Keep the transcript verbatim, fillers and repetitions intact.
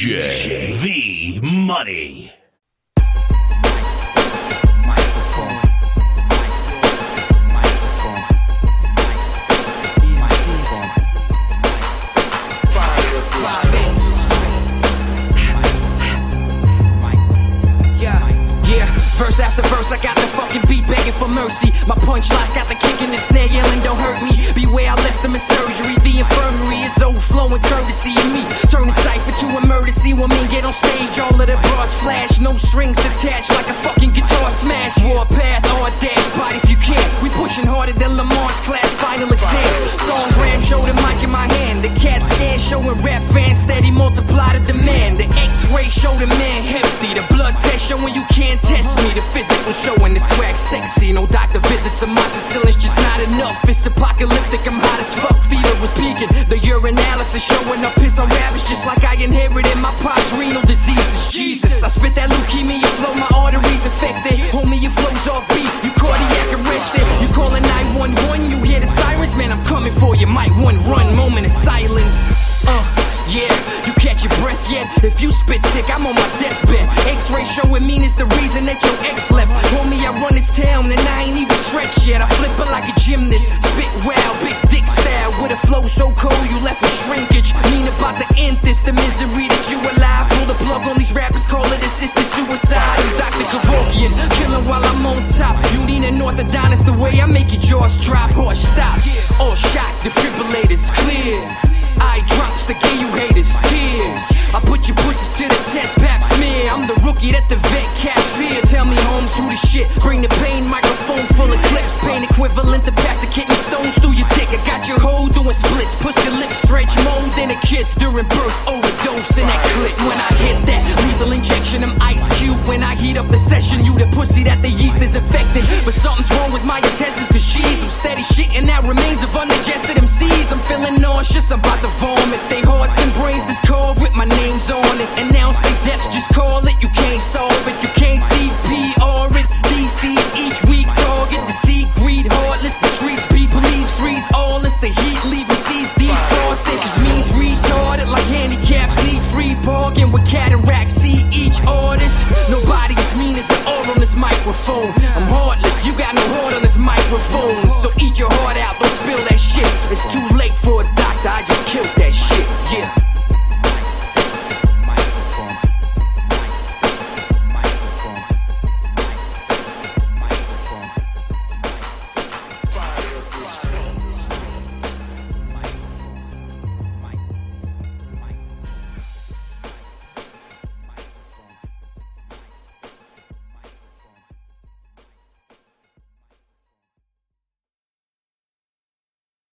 J V Money. Verse after verse, I got the fucking beat begging for mercy. My punchlines got the kick in the snare yelling, don't hurt me. Beware, I left them in surgery. The infirmary is overflowing courtesy of me. Turning cipher to emergency. When me get on stage, all of the broads flash. No strings attached like a fucking guitar smash. Warpath, or dash, body if you can. We pushing harder than Lamar's class final exam. Songgram show the mic in my hand. The cat scan showing rap fans steady multiply the demand. The x-ray show the man hefty. The blood test showing you can't test me. The physical showing the swag sexy. No doctor visits, a moxicillin's just not enough. It's apocalyptic, I'm hot as fuck. Fever was peaking. The urinalysis showing up piss on rabbits, just like I inherited my pop's renal diseases. Jesus, I spit that leukemia flow, my arteries infected. Homie, your flow's off beat, you cardiac arrested. You calling nine one one, you hear the sirens, man, I'm coming for you. Might one run, moment of silence. Uh, yeah, you catch your breath yet? If you spit sick, I'm on my deathbed. X-ray showing mean it's the reason that your ex left. Homie, I run this town and I ain't even stretched yet. I flip it like a gymnast, spit wow, big dick style. With a flow so cold, you left with shrinkage. Mean about to end this, the misery that you alive. Pull the plug on these rappers, call it assisted suicide. I'm Doctor Kevorkian, killing while I'm on top. You need an orthodontist, the way I make your jaws drop. Horse stop, all shock, defibrillators clear. Eye drops to give you haters tears. I put your pussies to the test, pap smear. I'm the rookie that the vet cats fear. Tell me, Holmes, who the shit? Bring the pain, microphone full of clips. Pain equivalent to passing kidney stones through your dick. I got your hoe doing splits. Pussy lips stretch mold in the kids during birth. Overdose in that clip. When I hit that lethal injection, I'm ice cube. When I heat up the session, you the pussy that the yeast is infected. But something's wrong with my intestines, cause she's some steady shit and that remains of undigested M Cs. I'm feeling nauseous, I'm about to vomit. They hearts and brains this carved with my names on it. Announce their deaths, just call it. You can't solve it, you can't C P R it. D Cs each week target the sea greed heartless. The streets be police freeze all this. The heat leaving seas defrosted. This means retarded like handicaps need free parking with cataract.